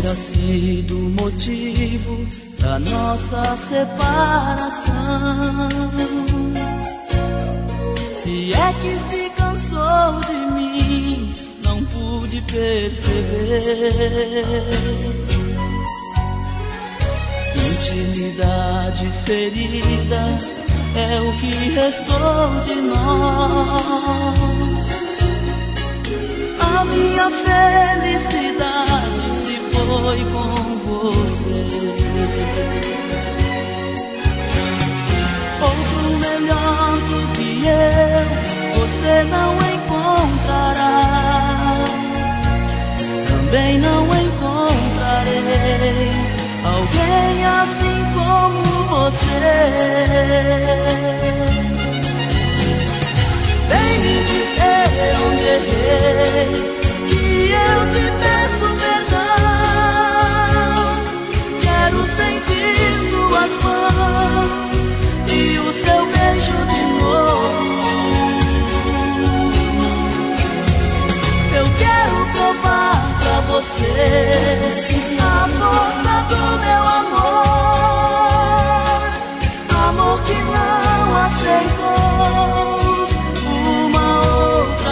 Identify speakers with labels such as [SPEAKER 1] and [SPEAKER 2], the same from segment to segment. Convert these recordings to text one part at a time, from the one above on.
[SPEAKER 1] sido motivo da nossa separação. Se é que se cansou de mim, não pude perceber. Intimidade ferida é o que restou de nós. A minha felicidade se foi com você. Outro melhor do que eu você não encontrará. Também não encontrarei alguém assim como você. Vem me dizer onde errei, que eu te peço perdão. Quero sentir suas mãos e o seu beijo de novo. Eu quero provar pra você a força do meu amor. Amor que não aceitou uma outra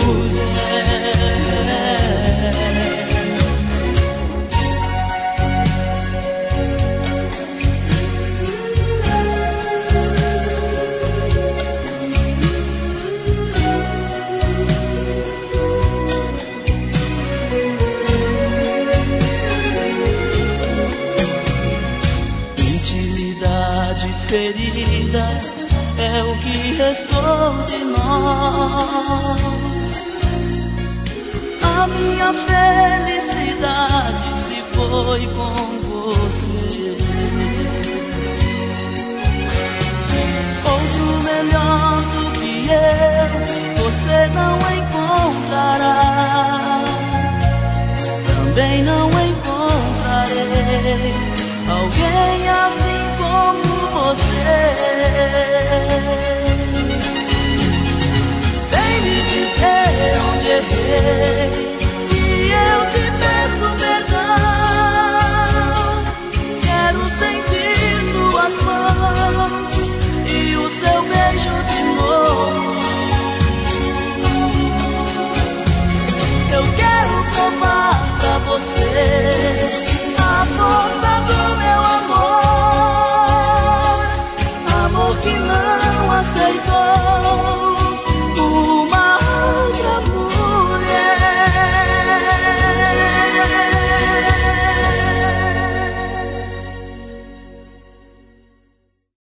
[SPEAKER 1] ferida é o que restou de nós. A minha felicidade se foi com você. Outro melhor do que eu você não encontrará. Também não encontrarei alguém assim